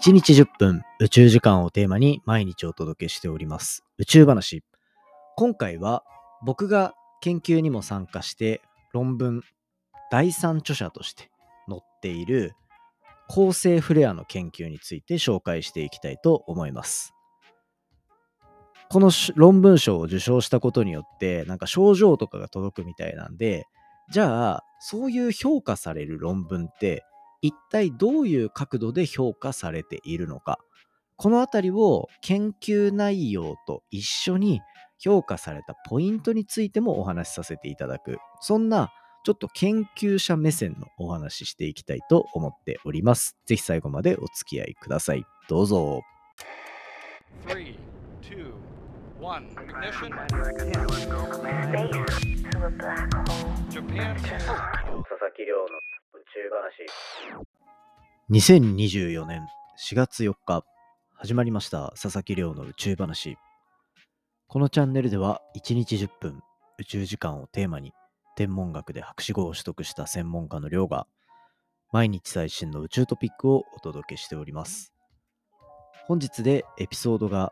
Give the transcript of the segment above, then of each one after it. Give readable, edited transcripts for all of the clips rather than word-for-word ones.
1日10分宇宙時間をテーマに毎日お届けしております宇宙話。今回は僕が研究にも参加して論文第3著者として載っている恒星フレアの研究について紹介していきたいと思います。この論文賞を受賞したことによってなんか賞状とかが届くみたいなんで、じゃあそういう評価される論文って一体どういう角度で評価されているのか、このあたりを研究内容と一緒に評価されたポイントについてもお話しさせていただく、そんなちょっと研究者目線のお話ししていきたいと思っております。ぜひ最後までお付き合いください。どうぞ。 3, 2, 1, ignition. Japan. 佐々木亮の宇宙話。2024年4月4日始まりました佐々木亮の宇宙話。このチャンネルでは1日10分宇宙時間をテーマに天文学で博士号を取得した専門家の亮が毎日最新の宇宙トピックをお届けしております。本日でエピソードが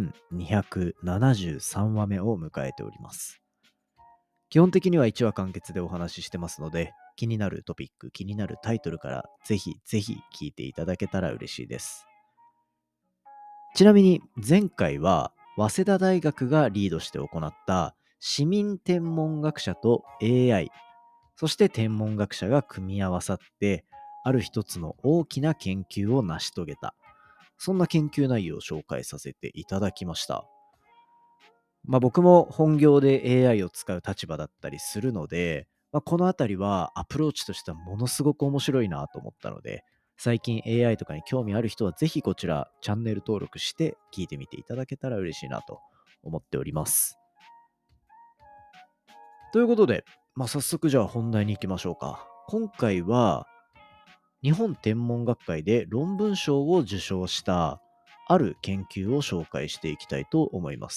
1273話目を迎えております。基本的には1話完結でお話ししてますので、気になるトピック、気になるタイトルからぜひぜひ聞いていただけたら嬉しいです。ちなみに前回は早稲田大学がリードして行った市民天文学者と AI、そして天文学者が組み合わさってある一つの大きな研究を成し遂げた、そんな研究内容を紹介させていただきました。僕も本業で AI を使う立場だったりするので、このあたりはアプローチとしてはものすごく面白いなと思ったので、最近 AI とかに興味ある人はぜひこちらチャンネル登録して聞いてみていただけたら嬉しいなと思っております。ということで、早速じゃあ本題に行きましょうか。今回は日本天文学会で論文賞を受賞したある研究を紹介していきたいと思います。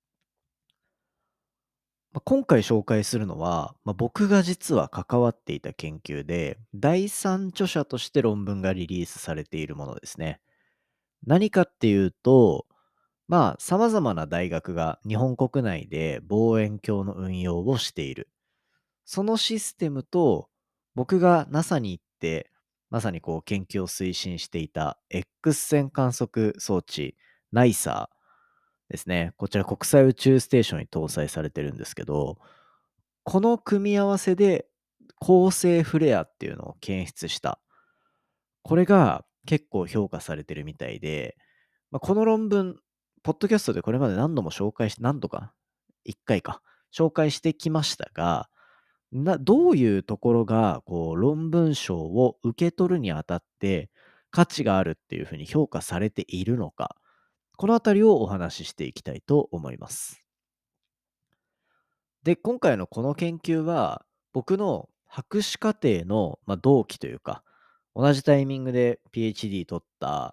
今回紹介するのは、僕が実は関わっていた研究で、第3著者として論文がリリースされているものですね。何かっていうと、様々な大学が日本国内で望遠鏡の運用をしている。そのシステムと、僕が NASA に行って、まさに研究を推進していた X 線観測装置、NICERですね。こちら国際宇宙ステーションに搭載されてるんですけど、この組み合わせで恒星フレアっていうのを検出した。これが結構評価されてるみたいで、この論文、ポッドキャストでこれまで何度も紹介して、何度か、1回か、紹介してきましたが、どういうところが論文賞を受け取るにあたって価値があるっていうふうに評価されているのか、このあたりをお話ししていきたいと思います。で、今回のこの研究は、僕の博士課程の、同期というか、同じタイミングで PhD 取った、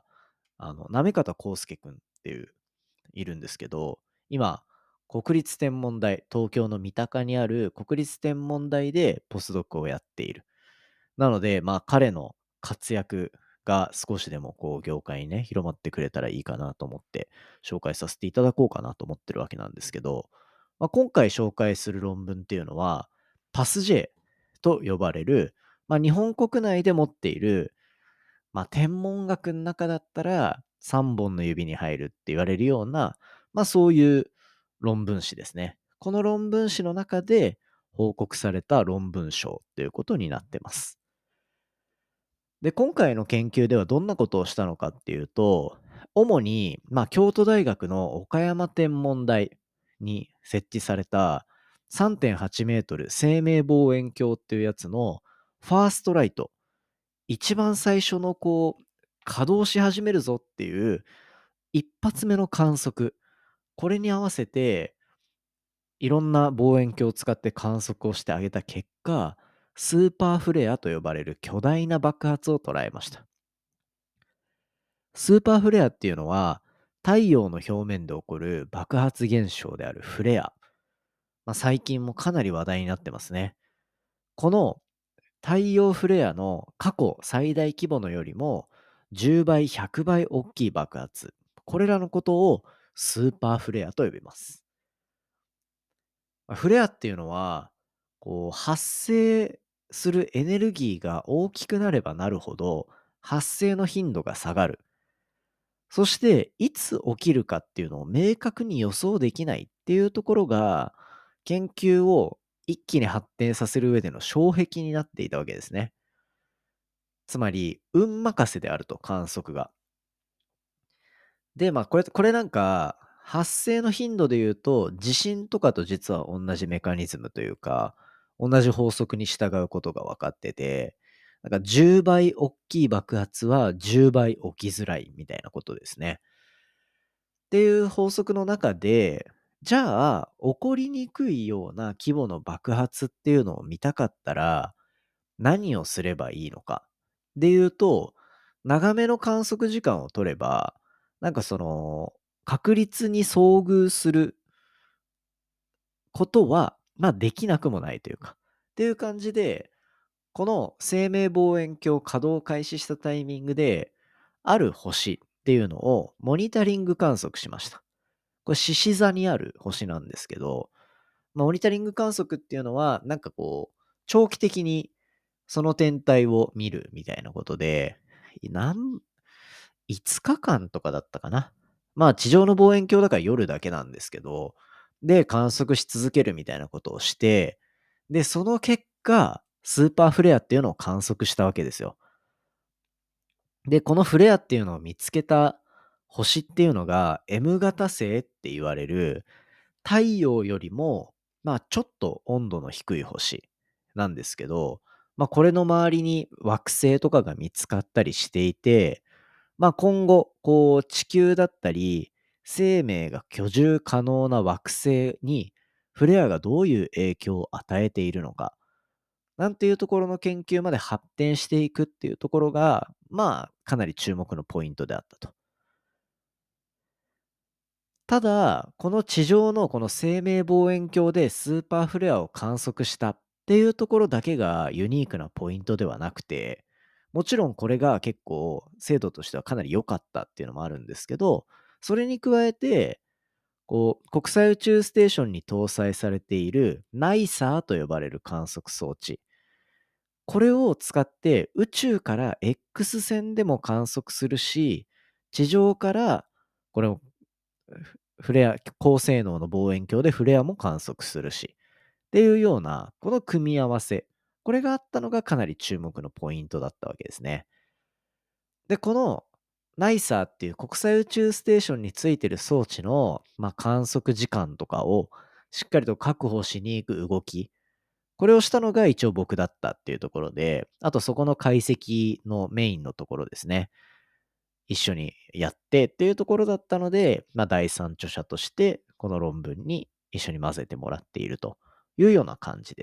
行方康介くんっていう、いるんですけど、今、国立天文台、東京の三鷹にある国立天文台でポスドクをやっている。なので、彼の活躍が少しでも業界にね、広まってくれたらいいかなと思って紹介させていただこうかなと思ってるわけなんですけど、今回紹介する論文っていうのは、PASJ と呼ばれる、日本国内で持っている、天文学の中だったら3本の指に入るって言われるような、そういう論文誌ですね。この論文誌の中で報告された論文賞ということになってます。で、今回の研究ではどんなことをしたのかっていうと、主に、京都大学の岡山天文台に設置された3.8メートル生命望遠鏡っていうやつのファーストライト、一番最初の稼働し始めるぞっていう一発目の観測、これに合わせていろんな望遠鏡を使って観測をしてあげた結果、スーパーフレアと呼ばれる巨大な爆発を捉えました。スーパーフレアっていうのは、太陽の表面で起こる爆発現象であるフレア。最近もかなり話題になってますね。この太陽フレアの過去最大規模のよりも 10倍、100倍大きい爆発。これらのことをスーパーフレアと呼びます。フレアっていうのは、発生するエネルギーが大きくなればなるほど、発生の頻度が下がる。そして、いつ起きるかっていうのを明確に予想できないっていうところが、研究を一気に発展させる上での障壁になっていたわけですね。つまり、運任せであると、観測が。で、これなんか、発生の頻度で言うと、地震とかと実は同じメカニズムというか、同じ法則に従うことが分かってて、なんか10倍大きい爆発は10倍起きづらいみたいなことですね。っていう法則の中で、じゃあ、起こりにくいような規模の爆発っていうのを見たかったら、何をすればいいのか。で言うと、長めの観測時間を取れば、なんかその、確率に遭遇することは、できなくもないというか、っていう感じで、この生命望遠鏡稼働開始したタイミングで、ある星っていうのをモニタリング観測しました。これ獅子座にある星なんですけど、モニタリング観測っていうのは、なんか長期的にその天体を見るみたいなことで、5日間とかだったかな。地上の望遠鏡だから夜だけなんですけど、で、観測し続けるみたいなことをして、で、その結果、スーパーフレアっていうのを観測したわけですよ。で、このフレアっていうのを見つけた星っていうのが M 型星って言われる、太陽よりも、ちょっと温度の低い星なんですけど、これの周りに惑星とかが見つかったりしていて、今後、地球だったり、生命が居住可能な惑星に、フレアがどういう影響を与えているのか、なんていうところの研究まで発展していくっていうところが、かなり注目のポイントであったと。ただ、この地上のこの生命望遠鏡でスーパーフレアを観測したっていうところだけがユニークなポイントではなくて、もちろんこれが結構精度としてはかなり良かったっていうのもあるんですけど、それに加えて、国際宇宙ステーションに搭載されている NICER と呼ばれる観測装置。これを使って宇宙から X 線でも観測するし、地上からこれをフレア、高性能の望遠鏡でフレアも観測するし、っていうような、この組み合わせ、これがあったのがかなり注目のポイントだったわけですね。で、この NICER っていう国際宇宙ステーションについてる装置の、観測時間とかをしっかりと確保しに行く動き、これをしたのが一応僕だったっていうところで、あとそこの解析のメインのところですね。一緒にやってっていうところだったので、第三著者として、この論文に一緒に混ぜてもらっているというような感じです。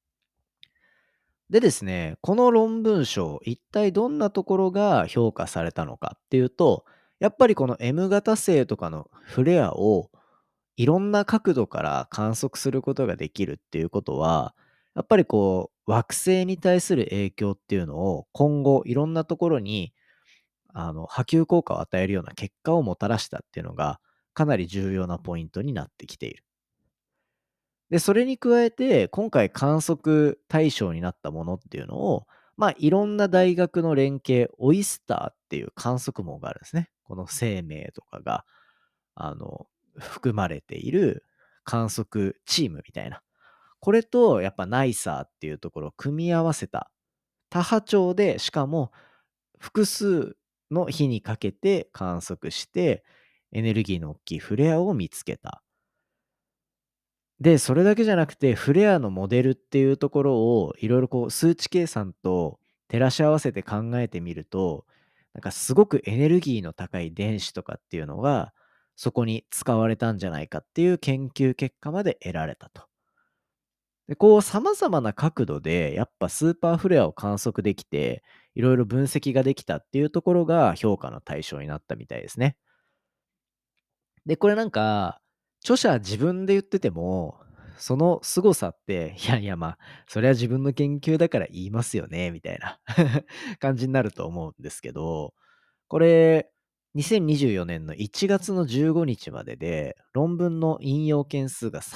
でですね、この論文賞、一体どんなところが評価されたのかっていうと、やっぱりこの M 型星とかのフレアをいろんな角度から観測することができるっていうことは、やっぱり惑星に対する影響っていうのを今後いろんなところに波及効果を与えるような結果をもたらしたっていうのが、かなり重要なポイントになってきている。で、それに加えて、今回観測対象になったものっていうのを、いろんな大学の連携、オイスターっていう観測網があるんですね。この生命とかが、あの、含まれている観測チームみたいな。これと、やっぱナイサーっていうところを組み合わせた多波長で、しかも複数の日にかけて観測して、エネルギーの大きいフレアを見つけた。で、それだけじゃなくて、フレアのモデルっていうところを、いろいろ数値計算と照らし合わせて考えてみると、なんかすごくエネルギーの高い電子とかっていうのが、そこに使われたんじゃないかっていう研究結果まで得られたと。で、様々な角度で、やっぱスーパーフレアを観測できて、いろいろ分析ができたっていうところが評価の対象になったみたいですね。で、これなんか、著者自分で言ってても、 その凄さって、いやいや、まあ、それは自分の研究だから言いますよね、みたいな感じになると思うんですけど、これ、2024年の1月の15日までで、論文の引用件数が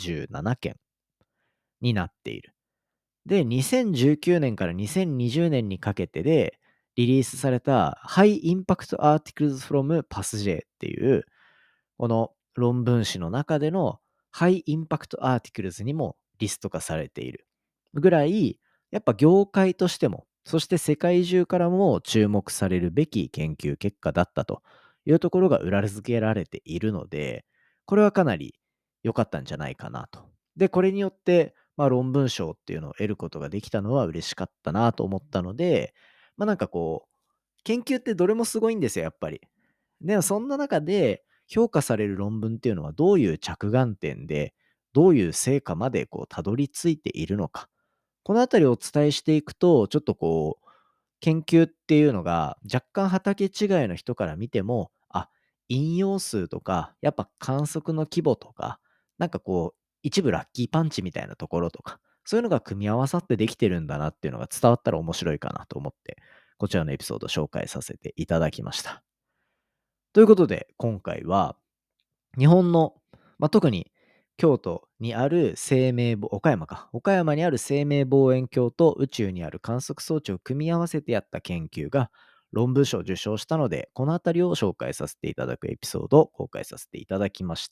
37件になっている。で、2019年から2020年にかけてでリリースされた High Impact Articles from PassJ っていう、この論文誌の中での High Impact Articles にもリスト化されているぐらい、やっぱ業界としても、そして世界中からも注目されるべき研究結果だったというところが裏付けられているので、これはかなり良かったんじゃないかなと。で、これによって、論文賞っていうのを得ることができたのは嬉しかったなと思ったので、なんかこう、研究ってどれもすごいんですよ、やっぱり。でもそんな中で評価される論文っていうのはどういう着眼点で、どういう成果までこうたどり着いているのか。このあたりをお伝えしていくと、ちょっとこう、研究っていうのが若干畑違いの人から見ても、あ、引用数とか、やっぱ観測の規模とか、なんかこう、一部ラッキーパンチみたいなところとか、そういうのが組み合わさってできてるんだなっていうのが伝わったら面白いかなと思って、こちらのエピソードを紹介させていただきました。ということで、今回は日本の、特に京都にある岡山か。岡山にある生命望遠鏡と宇宙にある観測装置を組み合わせてやった研究が論文賞を受賞したので、このあたりを紹介させていただくエピソードを公開させていただきました。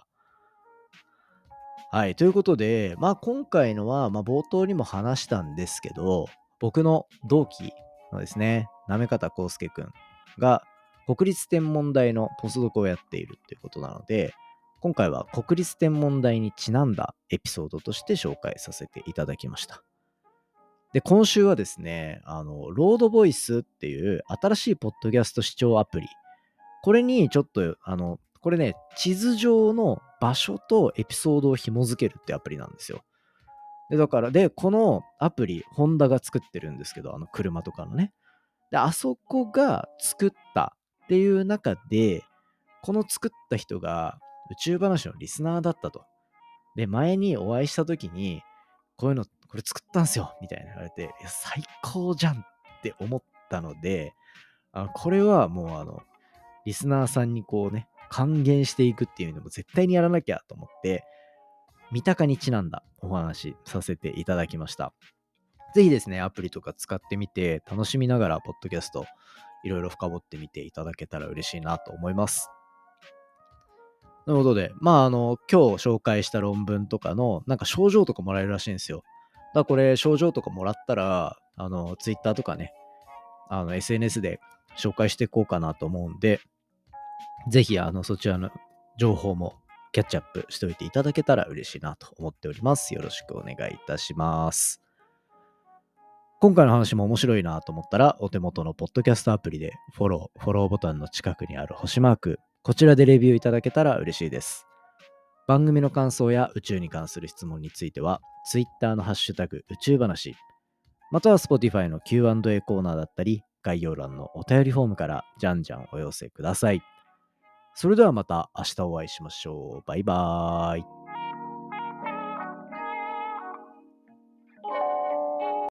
はい。ということで、今回のは、冒頭にも話したんですけど、僕の同期のですね、行方康介くんが国立天文台のポスドクをやっているっていうことなので、今回は国立天文台にちなんだエピソードとして紹介させていただきました。で、今週はですね、ロードボイスっていう新しいポッドキャスト視聴アプリ、これにちょっと、これね、地図上の場所とエピソードを紐付けるってアプリなんですよ。で、だから、このアプリ、ホンダが作ってるんですけど、車とかのね。で、あそこが作ったっていう中で、この作った人が宇宙話のリスナーだったと。で、前にお会いした時に、これ作ったんすよみたいな言われて、いや、最高じゃんって思ったので、これはもうリスナーさんにこうね、還元していくっていうのも絶対にやらなきゃと思って、三鷹にちなんだお話させていただきました。ぜひですね、アプリとか使ってみて、楽しみながら、ポッドキャスト、いろいろ深掘ってみていただけたら嬉しいなと思います。ということで、今日紹介した論文とかの、なんか賞状とかもらえるらしいんですよ。だからこれ、賞状とかもらったら、Twitter とかね、SNS で紹介していこうかなと思うんで、ぜひ、そちらの情報もキャッチアップしておいていただけたら嬉しいなと思っております。よろしくお願いいたします。今回の話も面白いなと思ったら、お手元のポッドキャストアプリでフォローボタンの近くにある星マーク、こちらでレビューいただけたら嬉しいです。番組の感想や宇宙に関する質問については、Twitter のハッシュタグ宇宙話、または Spotify の Q&A コーナーだったり、概要欄のお便りフォームからじゃんじゃんお寄せください。それではまた明日お会いしましょう。バイバーイ。